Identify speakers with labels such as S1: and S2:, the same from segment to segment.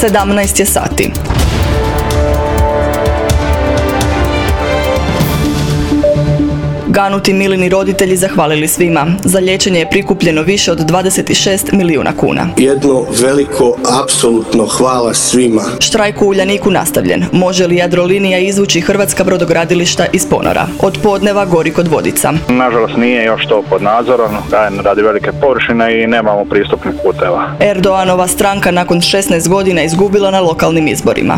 S1: 17 je sati. Ganuti Milini roditelji zahvalili svima. Za liječenje je prikupljeno više od 26 milijuna kuna.
S2: Jedno veliko, apsolutno hvala svima.
S1: Štrajk u Uljaniku nastavljen. Može li Jadrolinija izvući hrvatska brodogradilišta iz ponora? Od podneva gori kod Vodica.
S3: Nažalost nije još to pod nadzorom, radi velike površine i nemamo pristupnih puteva.
S1: Erdoganova stranka nakon 16 godina izgubila na lokalnim izborima.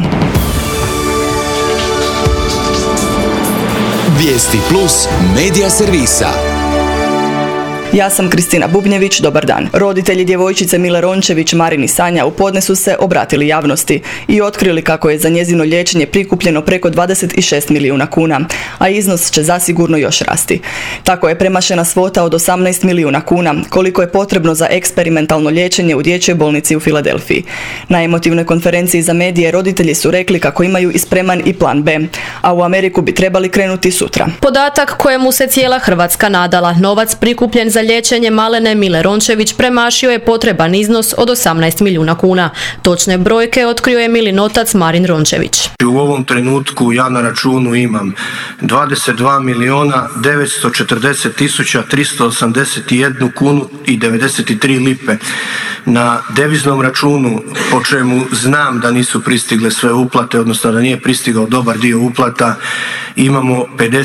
S4: Vijesti plus medija servisa.
S1: Ja sam Kristina Bubnjević, dobar dan. Roditelji djevojčice Mile Rončević, Marin i Sanja u podne su se obratili javnosti i otkrili kako je za njezino liječenje prikupljeno preko 26 milijuna kuna, a iznos će zasigurno još rasti. Tako je premašena svota od 18 milijuna kuna, koliko je potrebno za eksperimentalno liječenje u dječjoj bolnici u Filadelfiji. Na emotivnoj konferenciji za medije roditelji su rekli kako imaju i spreman i plan B, a u Ameriku bi trebali krenuti sutra.
S5: Podatak kojemu se cijela Hrvatska nadala, novac prikupljen za liječenje malene Mile Rončević premašio je potreban iznos od 18 milijuna kuna. Točne brojke otkrio je Milin otac Marin Rončević.
S2: U ovom trenutku ja na računu imam 22 milijuna 940 tisuća 381 kunu i 93 lipe. Na deviznom računu, po čemu znam da nisu pristigle sve uplate, odnosno da nije pristigao dobar dio uplata, imamo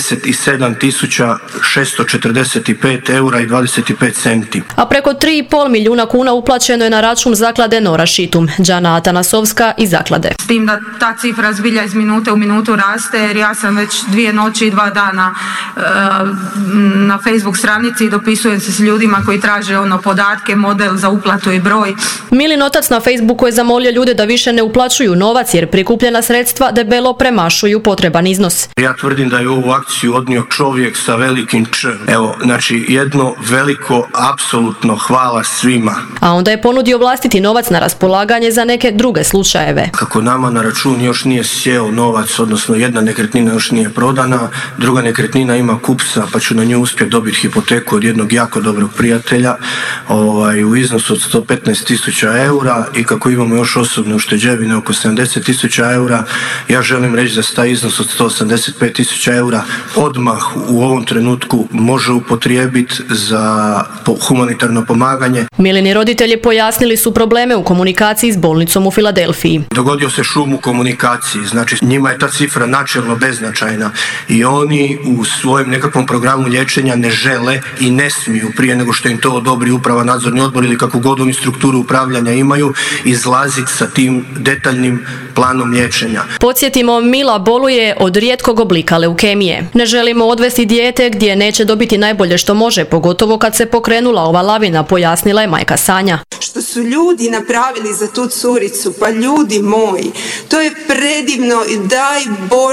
S2: 57.645 eura i 25 centi.
S5: A preko 3,5 milijuna kuna uplaćeno je na račun zaklade Nora Šitum, Đana Atanasovska iz zaklade.
S6: S tim da ta cifra zbilja iz minute u minutu raste, jer ja sam već 2 noći i 2 dana na Facebook stranici i dopisujem se s ljudima koji traže podatke, model za uplatu i broj.
S5: Milin otac na Facebooku je zamolio ljude da više ne uplaćuju novac jer prikupljena sredstva debelo premašuju potreban iznos.
S2: Ja tvrdim da je ovu akciju odnio čovjek sa velikim Č. Evo, znači jedno veliko, apsolutno hvala svima.
S5: A onda je ponudio vlastiti novac na raspolaganje za neke druge slučajeve.
S2: Kako nama na račun još nije sjeo novac, odnosno jedna nekretnina još nije prodana, druga nekretnina ima kupca, pa ću na nju uspjeti dobiti hipoteku od jednog jako dobrog prijatelja u iznosu od 115.000 eura i kako imamo još osobne ušteđevine oko 70.000 eura, ja želim reći da se taj iznos od 185.000 eura odmah u ovom trenutku može upotrijebiti za humanitarno pomaganje.
S5: Milini roditelji pojasnili su probleme u komunikaciji s bolnicom u Filadelfiji.
S2: Dogodio se šum u komunikaciji, znači njima je ta cifra načelno beznačajna i oni u svojem nekakvom programu liječenja ne žele i ne smiju prije nego što im to odobri uprava, nadzorni odbor ili kako god oni strukturu upravljanja imaju, izlaziti sa tim detaljnim planom liječenja.
S5: Podsjetimo, Mila boluje od rijetkog oblika leukemije. Ne želimo odvesti dijete gdje neće dobiti najbolje što može, pogotovo kad se pokrenula ova lavina, pojasnila je majka Sanja.
S7: Što su ljudi napravili za tu curicu, pa ljudi moji, to je predivno i daj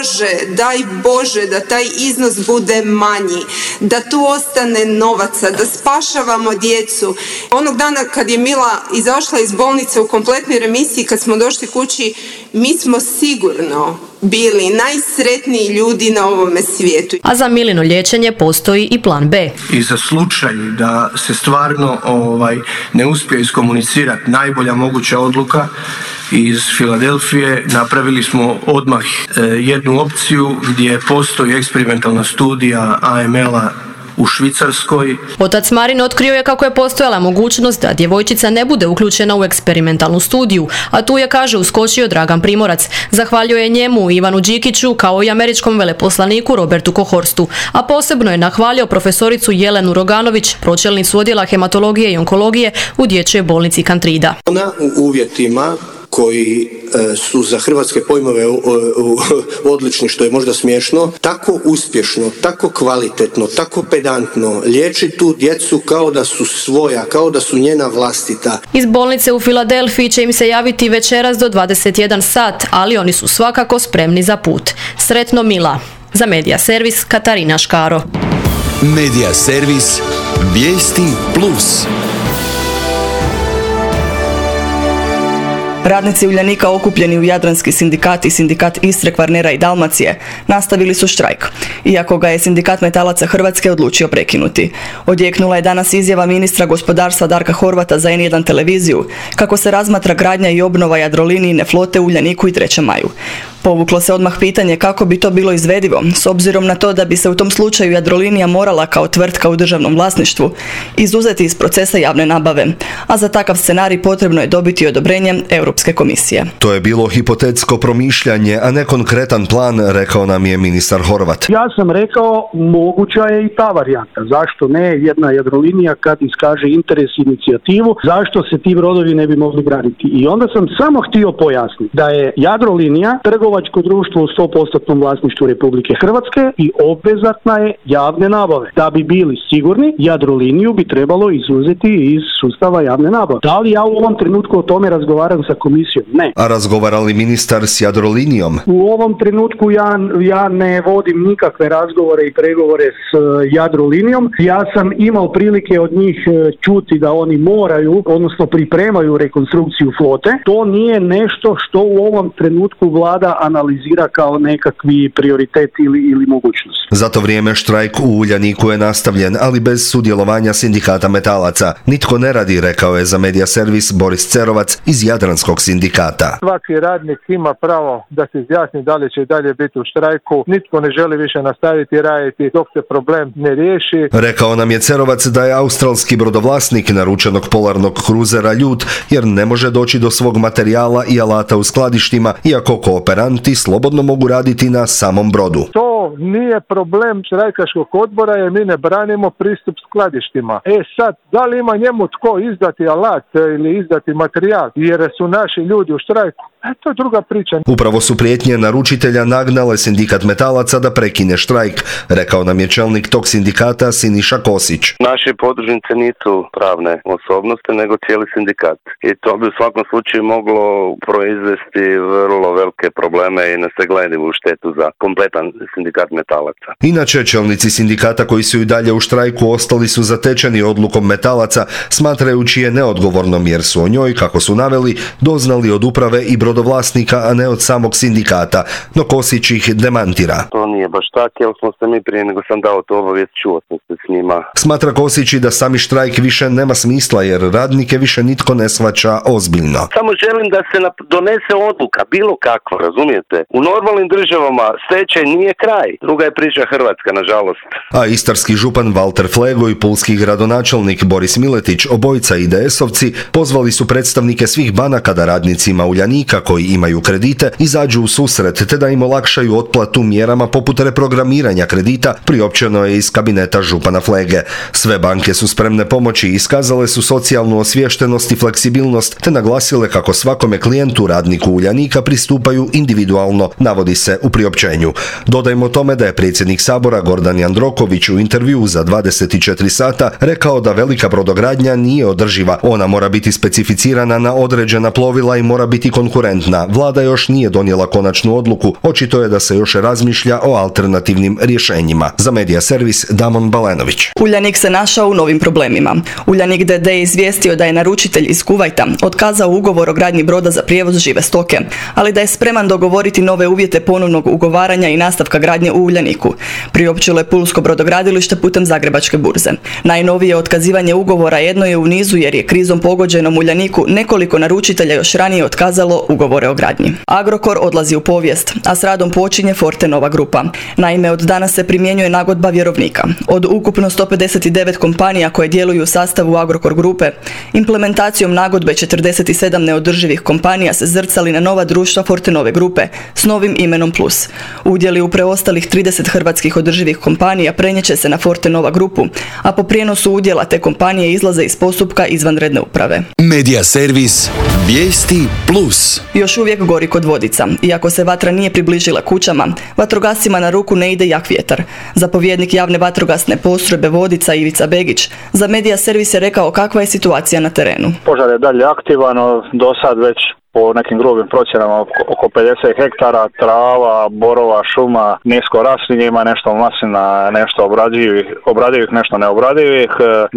S7: Bože da taj iznos bude manji, da tu ostane novaca, da spašavamo djecu. Onog dana kad je Mila izašla iz bolnice u kompletnoj remisiji, kad smo došli kući, mi smo sigurno bili najsretniji ljudi na ovome svijetu.
S5: A za Milino liječenje postoji i plan B.
S2: I za slučaj da se stvarno ne uspije iskomunicirati najbolja moguća odluka iz Filadelfije, napravili smo odmah jednu opciju gdje postoji eksperimentalna studija AML-a u Švicarskoj.
S5: Otac Marin otkrio je kako je postojala mogućnost da djevojčica ne bude uključena u eksperimentalnu studiju, a tu je, kaže, uskočio Dragan Primorac. Zahvaljuje njemu, Ivanu Đikiću, kao i američkom veleposlaniku Robertu Kohorstu, a posebno je nahvalio profesoricu Jelenu Roganović, pročelnicu odjela hematologije i onkologije u dječjoj bolnici Kantrida.
S2: Ona u uvjetima koji su za hrvatske pojmove odlični, što je možda smiješno, tako uspješno, tako kvalitetno, tako pedantno liječi tu djecu kao da su svoja, kao da su njena vlastita.
S5: Iz bolnice u Filadelfiji će im se javiti večeras do 21 sat, ali oni su svakako spremni za put. Sretno Mila. Za Medija servis Katarina Škaro.
S4: Medija servis Vijesti plus.
S1: Radnici Uljanika okupljeni u Jadranski sindikat i sindikat Istre, Kvarnera i Dalmacije nastavili su štrajk, iako ga je sindikat metalaca Hrvatske odlučio prekinuti. Odjeknula je danas izjava ministra gospodarstva Darka Horvata za N1 televiziju kako se razmatra gradnja i obnova Jadrolinijine flote u Uljaniku i 3. maju. Povuklo se odmah pitanje kako bi to bilo izvedivo, s obzirom na to da bi se u tom slučaju Jadrolinija morala kao tvrtka u državnom vlasništvu izuzeti iz procesa javne nabave, a za takav scenarij potrebno je dobiti odobrenje Europske komisije.
S8: To je bilo hipotetsko promišljanje, a ne konkretan plan, rekao nam je ministar Horvat.
S9: Ja sam rekao, moguća je i ta varijanta. Zašto ne jedna Jadrolinija kad iskaže interes i inicijativu, zašto se ti brodovi ne bi mogli graditi? I onda sam samo htio pojasniti da je Jadrolinija trgovačko društvo u 100% vlasništvu Republike Hrvatske i obvezatna je javne nabave. Da bi bili sigurni, Jadroliniju bi trebalo izuzeti iz sustava javne nabave. Da li ja u ovom trenutku o tome razgovaram sa komisijom? Ne.
S8: A razgovara li ministar s Jadrolinijom?
S9: U ovom trenutku ja ne vodim nikakve razgovore i pregovore s Jadrolinijom. Ja sam imao prilike od njih čuti da oni moraju, odnosno pripremaju rekonstrukciju flote. To nije nešto što u ovom trenutku vlada analizira kao nekakvi prioritet ili mogućnost.
S8: Za to vrijeme štrajk u Uljaniku je nastavljen, ali bez sudjelovanja sindikata metalaca. Nitko ne radi, rekao je za Medija servis Boris Cerovac iz Jadranskog sindikata.
S10: Svaki radnik ima pravo da se izjasni da li će dalje biti u štrajku. Nitko ne želi više nastaviti raditi dok se problem ne riješi.
S8: Rekao nam je Cerovac da je australski brodovlasnik naručenog polarnog kruzera ljut jer ne može doći do svog materijala i alata u skladištima, iako kooperanti slobodno mogu raditi na samom brodu.
S10: To nije problem štrajkaškog odbora jer mi ne branimo pristup skladištima. Sad, da li ima njemu tko izdati alat ili izdati materijal jer su naši ljudi u štrajku? To je druga priča.
S8: Upravo su prijetnje naručitelja nagnale sindikat metalaca da prekine štrajk, rekao nam je čelnik tog sindikata Siniša Kosić.
S11: Naši podružnice nisu pravne osobnosti, nego cijeli sindikat. I to bi u svakom slučaju moglo proizvesti vrlo velike probleme i nesagledivu štetu za kompletan sindikat metalaca.
S8: Inače, čelnici sindikata koji su i dalje u štrajku ostali su zatečeni odlukom metalaca, smatrajući je neodgovornom jer su o njoj, kako su naveli, doznali od uprave i brodovlasnika, a ne od samog sindikata, no Kosić ih demantira.
S11: To nije baš tako, jer smo se mi prije nego sam dao to obavijest, čuo sam se s njima.
S8: Smatra Kosić i da sami štrajk više nema smisla, jer radnike više nitko ne shvaća ozbiljno.
S11: Samo želim da se donese odluka, bilo kakva, razumijete? U normalnim državama stečaj nije kraj. Druga je priča Hrvatska, nažalost.
S8: A istarski župan Valter Flego i pulski gradonačelnik Boris Miletić, obojica IDS-ovci, pozvali su predstavnike svih banaka da radnicima Uljanika koji imaju kredite izađu u susret te da im olakšaju otplatu mjerama poput reprogramiranja kredita, priopćeno je iz kabineta župana Flege. Sve banke su spremne pomoći i iskazale su socijalnu osviještenost i fleksibilnost te naglasile kako svakome klijentu radniku Uljanika pristupaju individualno, navodi se u priopćenju. Dodajmo tome da je predsjednik Sabora Gordan Jandroković u intervjuu za 24 sata rekao da velika brodogradnja nije održiva, ona mora biti specificirana na određena plovila i mora biti konkurentna. Vlada još nije donijela konačnu odluku, očito je da se još razmišlja o alternativnim rješenjima. Za Medija servis Damon Balenović.
S1: Uljanik se našao u novim problemima. Uljanik d.d. je izvijestio da je naručitelj iz Kuvajta otkazao ugovor o gradnji broda za prijevoz žive stoke, ali da je spreman dogovoriti nove uvjete ponovnog ugovaranja i nastavka gradnje u Uljaniku, priopćilo je Pulsko brodogradilište putem Zagrebačke burze. Najnovije otkazivanje ugovora jedno je u nizu jer je krizom pogođenom Uljaniku nekoliko naručitelja još ranije otkazalo ugovore o gradnji. Agrokor odlazi u povijest, a s radom počinje Fortenova grupa. Naime, od danas se primjenjuje nagodba vjerovnika. Od ukupno 159 kompanija koje djeluju u sastavu Agrokor grupe, implementacijom nagodbe 47 neodrživih kompanija se zrcali na nova društva Fortenove grupe s novim imenom Plus. Udjeli u preostalih 30 hrvatskih održivih kompanija prenijeće se na Fortenova grupu, a po prijenosu udjela te kompanije izlaze iz postupka izvanredne uprave.
S4: Medija servis Vijesti Plus.
S1: Još uvijek gori kod Vodica. Iako se vatra nije približila kućama, vatrogascima na ruku ne ide jak vjetar. Zapovjednik javne vatrogasne postrojbe Vodica Ivica Begić za Medija servis je rekao kakva je situacija na terenu.
S3: Požar je dalje aktivan, do sad već po nekim grubim procjenama oko 50 hektara, trava, borova, šuma, nisko raslinje, ima nešto maslina, nešto obradivih, nešto neobradivih,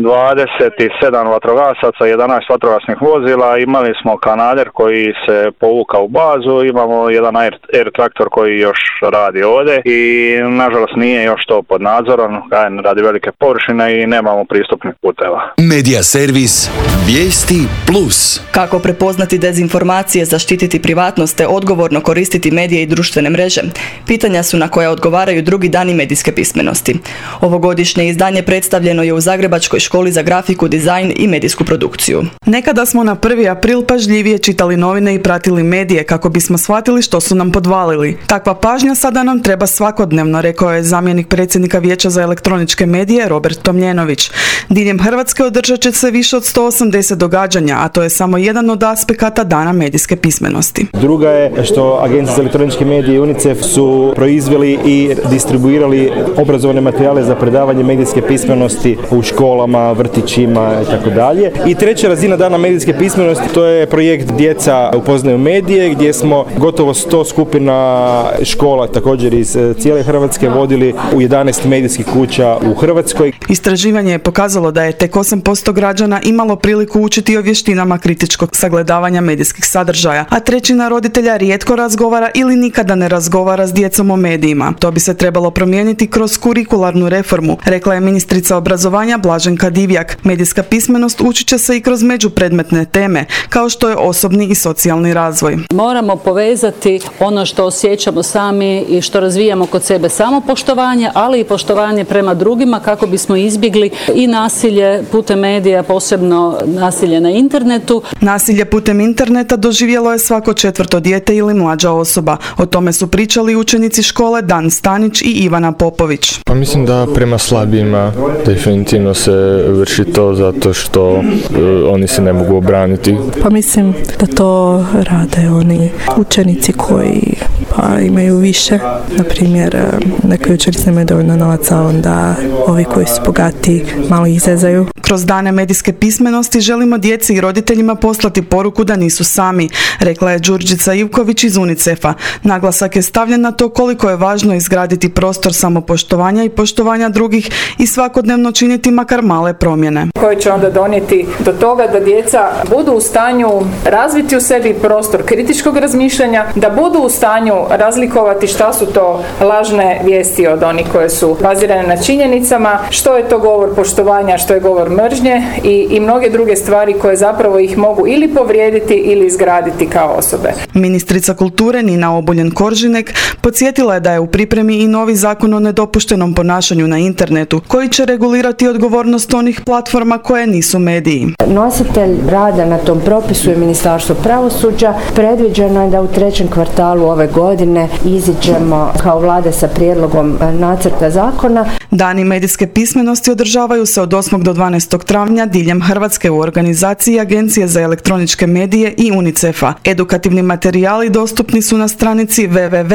S3: 27 vatrogasaca, 11 vatrogasnih vozila, imali smo kanader koji se povuka u bazu, imamo jedan air traktor koji još radi ovdje i nažalost nije još to pod nadzorom, radi velike površine i nemamo pristupnih puteva.
S4: Medija servis Vijesti Plus.
S1: Kako prepoznati dezinformacije, zaštititi privatnost te odgovorno koristiti medije i društvene mreže? Pitanja su na koja odgovaraju drugi dani medijske pismenosti. Ovogodišnje izdanje predstavljeno je u Zagrebačkoj školi za grafiku, dizajn i medijsku produkciju.
S12: Nekada smo na 1. april pažljivije čitali novine i pratili medije kako bismo shvatili što su nam podvalili. Takva pažnja sada nam treba svakodnevno, rekao je zamjenik predsjednika Vijeća za elektroničke medije Robert Tomljenović. Diljem Hrvatske održat će se više od 180 događanja, a to je samo jedan od aspekata dana medijske pismenosti.
S13: Druga je što Agencija za elektroničke medije i UNICEF su proizveli i distribuirali obrazovne materijale za predavanje medijske pismenosti u školama, vrtićima i tako dalje. I treća razina dana medijske pismenosti, to je projekt Djeca upoznaju medije, gdje smo gotovo 100 skupina škola, također iz cijele Hrvatske, vodili u 11 medijskih kuća u Hrvatskoj.
S12: Istraživanje je pokazalo da je tek 8% građana imalo priliku učiti o vještinama kritičkog sagledavanja medijskih sadržaja, a 1/3 roditelja rijetko razgovara ili nikada ne razgovara s djecom o medijima. To bi se trebalo promijeniti kroz kurikularnu reformu, rekla je ministrica obrazovanja Blaženka Divjak. Medijska pismenost učit će se i kroz međupredmetne teme, kao što je osobni i socijalni razvoj.
S14: Moramo povezati ono što osjećamo sami i što razvijamo kod sebe, samopoštovanje, ali i poštovanje prema drugima kako bismo izbjegli i nasilje putem medija, posebno nasilje na internetu.
S12: Nasilje putem interneta doživjelo je svako 4. dijete ili mlađa osoba. O tome su pričali učenici škole Dan Stanić i Ivana Popović.
S15: Pa mislim da prema slabijima definitivno se vrši to zato što oni se ne mogu obraniti.
S16: Pa mislim da to rade oni učenici koji imaju više. Na primjer, neki učenici nemaju dovoljno novaca, onda ovi koji su bogati malo izezaju.
S12: Kroz dane medijske pismenosti želimo djeci i roditeljima poslati poruku da nisu sami, rekla je Đurđica Ivković iz UNICEF-a. Naglasak je stavljen na to koliko je važno izgraditi prostor samopoštovanja i poštovanja drugih i svakodnevno činiti makar male promjene.
S17: Koje će onda donijeti do toga da djeca budu u stanju razviti u sebi prostor kritičkog razmišljanja, da budu u stanju razlikovati šta su to lažne vijesti od onih koje su bazirane na činjenicama, što je to govor poštovanja, što je govor mržnje i mnoge druge stvari koje zapravo ih mogu ili povrijediti ili izgraditi kao osobe.
S12: Ministrica kulture Nina Obuljen-Koržinek podsjetila je da je u pripremi i novi zakon o nedopuštenom ponašanju na internetu koji će regulirati odgovornost onih platforma koje nisu mediji.
S18: Nositelj rada na tom propisu je Ministarstvo pravosuđa. Predviđeno je da u 3. kvartalu ove godine iziđemo kao vlada sa prijedlogom nacrta zakona.
S12: Dani medijske pismenosti održavaju se od 8. do 12. travnja diljem Hrvatske u organizaciji Agencije za elektroničke medije i UNICEF-a. Edukativni materijali dostupni su na stranici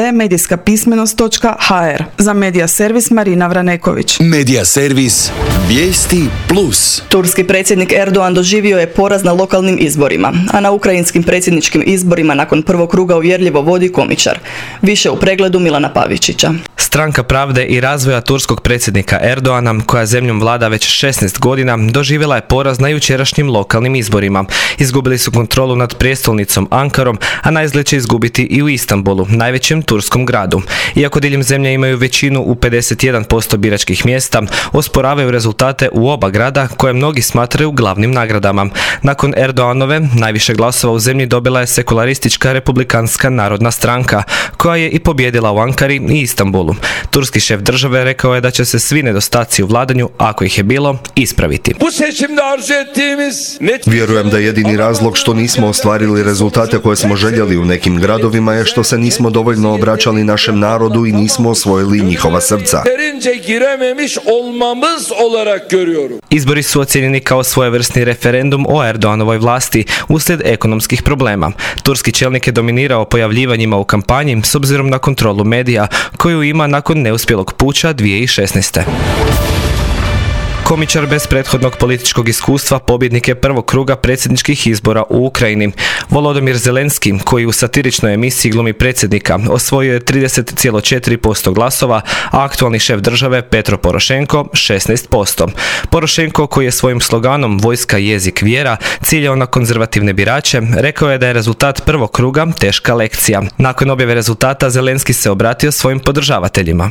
S12: www.medijaskapismenost.hr. Za Medija servis Marina Vraneković.
S4: Medija servis Vijesti Plus.
S1: Turski predsjednik Erdogan doživio je poraz na lokalnim izborima, a na ukrajinskim predsjedničkim izborima nakon prvog kruga uvjerljivo vodi komičar. Više u pregledu Milana Pavičića.
S19: Stranka pravde i razvoja turskog predsjednika Erdogana, koja zemljom vlada već 16 godina, doživjela je poraz na jučerašnjim lokalnim izborima. Izgubili su kontrolu nad prijestolnicom Ankarom, a naizgled će izgubiti i u Istanbulu, najvećem turskom gradu. Iako diljem zemlje imaju većinu u 51% biračkih mjesta, osporavaju rezultate u oba grada koje mnogi smatraju glavnim nagradama. Nakon Erdoganove, najviše glasova u zemlji dobila je sekularistička republikanska narodna stranka, koja je i pobjedila u Ankari i Istanbulu. Turski šef države rekao je da će se svi nedostaci u vladanju, ako ih je bilo, ispraviti.
S8: Vjerujem da jedini razlog što nismo ostvarili rezultate koje smo željeli u nekim gradovima je što se nismo dovoljno obraćali našem narodu i nismo osvojili njihova srca.
S19: Izbori su ocijenjeni kao svojevrsni referendum o Erdoganovoj vlasti uslijed ekonomskih problema. Turski čelnik je dominirao pojavljivanjima u kampanji s obzirom na kontrolu medija koju ima nakon neuspjelog puča 2016. Komičar bez prethodnog političkog iskustva pobjednik je prvog kruga predsjedničkih izbora u Ukrajini. Volodymyr Zelenski, koji u satiričnoj emisiji glumi predsjednika, osvojio je 30,4% glasova, a aktualni šef države Petro Porošenko 16%. Porošenko, koji je svojim sloganom Vojska, jezik, vjera ciljao na konzervativne birače, rekao je da je rezultat prvog kruga teška lekcija. Nakon objave rezultata Zelenski se obratio svojim podržavateljima.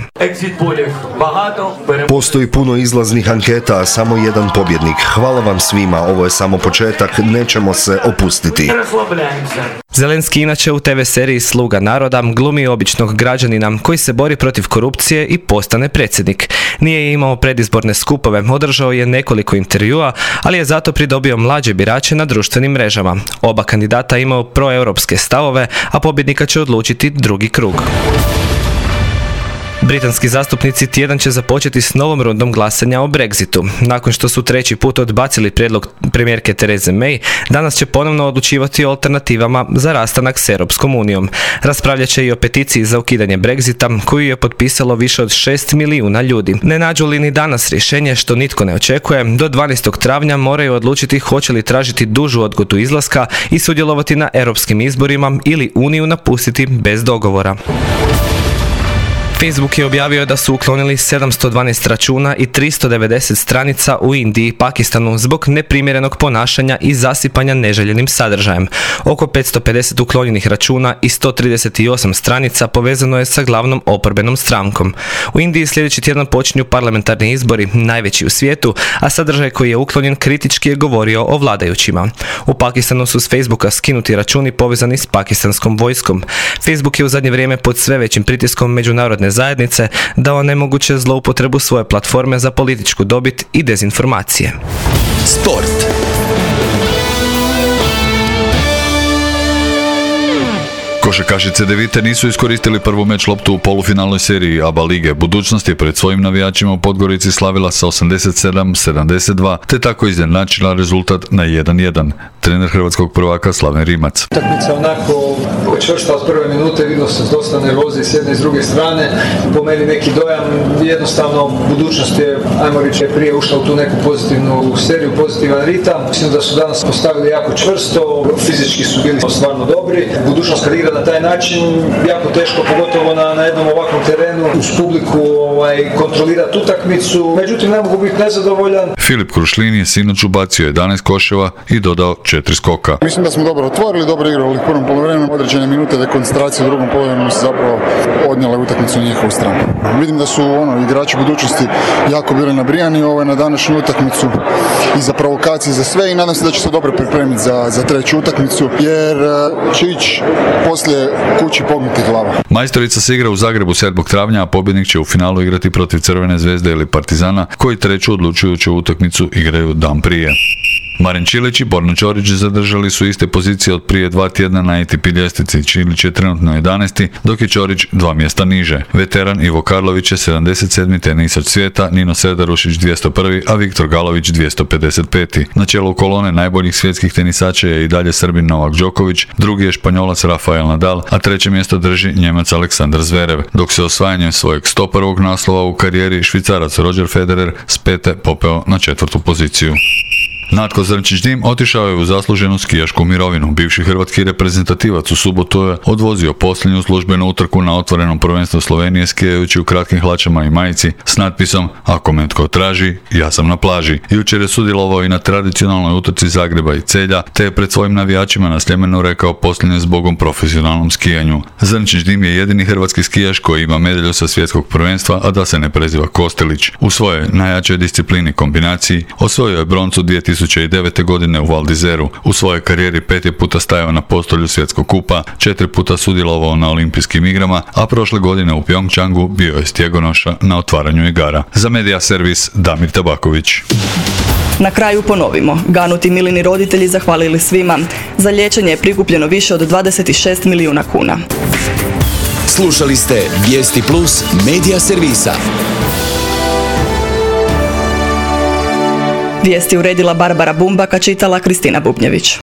S8: Postoji puno izlaznih anketa, a samo jedan pobjednik. Hvala vam svima, ovo je samo početak, nećemo se opustiti.
S19: Zelenski inače u TV seriji Sluga naroda glumi običnog građanina koji se bori protiv korupcije i postane predsjednik. Nije imao predizborne skupove, održao je nekoliko intervjua, ali je zato pridobio mlađe birače na društvenim mrežama. Oba kandidata imaju proeuropske stavove, a pobjednika će odlučiti drugi krug. Britanski zastupnici tjedan će započeti s novom rundom glasanja o Brexitu. Nakon što su treći put odbacili prijedlog premijerke Therese May, danas će ponovno odlučivati o alternativama za rastanak s Europskom unijom. Raspravljat će i o peticiji za ukidanje Brexita, koju je potpisalo više od 6 milijuna ljudi. Ne nađu li ni danas rješenje, što nitko ne očekuje, do 12. travnja moraju odlučiti hoće li tražiti dužu odgodu izlaska i sudjelovati na europskim izborima ili Uniju napustiti bez dogovora. Facebook je objavio da su uklonili 712 računa i 390 stranica u Indiji i Pakistanu zbog neprimjerenog ponašanja i zasipanja neželjenim sadržajem. Oko 550 uklonjenih računa i 138 stranica povezano je sa glavnom oporbenom strankom. U Indiji sljedeći tjedan počinju parlamentarni izbori, najveći u svijetu, a sadržaj koji je uklonjen kritički je govorio o vladajućima. U Pakistanu su s Facebooka skinuti računi povezani s pakistanskom vojskom. Facebook je u zadnje vrijeme pod sve većim pritiskom međunarodne zajednice da onemoguće zloupotrebu svoje platforme za političku dobit i dezinformacije.
S4: Sport. Košarkašice Devite nisu iskoristili prvu meč loptu u polufinalnoj seriji ABA lige. Budućnost je pred svojim navijačima u Podgorici slavila sa 87-72, te tako izjednačila rezultat na 1-1. Trener hrvatskog prvaka Slaven Rimac.
S20: Utakmica onako čvrsta od prve minute, vidio se dosta nervoze s jedne i s druge strane. Po meni neki dojam, jednostavno budućnost je, ajmo reći, prije ušla u tu neku pozitivnu seriju, pozitivan ritam. Mislim da su danas postavili jako čvrsto, fizički su bili stvarno dobri. Budućnost kad igra na taj način, jako teško, pogotovo na jednom ovakvom terenu, uz publiku kontrolirati utakmicu. Međutim, ne mogu biti nezadovoljan.
S4: Filip Krušlin je sinoć ubacio 11 koševa i dodao 4 skoka.
S21: Mislim da smo dobro otvorili, dobro igrali u prvom poluvremenu, određene minute dekoncentracije u drugom poluvremenu se zapravo odnijela utakmicu na njihovu stranu. Vidim da su igrači budućnosti jako bili nabrijani na današnju utakmicu i za provokacije za sve i nadam se da će se dobro pripremiti za treću utakmicu jer će ići poslije kući pognutih glava.
S4: Majstorica se igra u Zagrebu 7. travnja, a pobjednik će u finalu igrati protiv Crvene zvezde ili Partizana, koji treću odlučujuću utakmicu igraju dan prije. Marin Čilić i Borna Ćorić zadržali su iste pozicije od prije 2 tjedna na ATP ljestvici. Čilić je trenutno 11. dok je Ćorić 2 mjesta niže. Veteran Ivo Karlović je 77. tenisač svijeta, Nino Serdarušić 201. a Viktor Galović 255. Na čelu kolone najboljih svjetskih tenisača je i dalje Srbin Novak Đoković, drugi je Španjolac Rafael Nadal, a treće mjesto drži Njemac Aleksandar Zverev, dok se osvajanjem svojeg 101. naslova u karijeri Švicarac Roger Federer s 5. popeo na 4. poziciju. Natko Zrnčić-Dim otišao je u zasluženu skijašku mirovinu. Bivši hrvatski reprezentativac u subotu je odvozio posljednju službenu utrku na otvorenom prvenstvu Slovenije skijajući u kratkim hlačama i majici s natpisom "Ako me tko traži, ja sam na plaži". Jučer je sudjelovao i na tradicionalnoj utrci Zagreba i Celja, te je pred svojim navijačima na Sljemenu rekao posljednje zbogom profesionalnom skijanju. Zrnčić-Dim je jedini hrvatski skijaš koji ima medalju sa svjetskog prvenstva, a da se ne preziva Kostelić. U svojoj najjačoj disciplini kombinaciji osvojio je broncu 2009. godine u Val d'Izeru. U svojoj karijeri 5 je puta stajao na postolju svjetskog kupa, 4 puta sudjelovao na olimpijskim igrama, a prošle godine u Pjongčangu bio je stjegonoša na otvaranju igara. Za Media Servis Damir Tabaković.
S1: Na kraju ponovimo. Ganuti Milini roditelji zahvalili svima. Za liječenje je prikupljeno više od 26 milijuna kuna.
S4: Slušali ste Vijesti Plus Media Servisa.
S1: Vijesti uredila Barbara Bumbaka, čitala Kristina Bubnjević.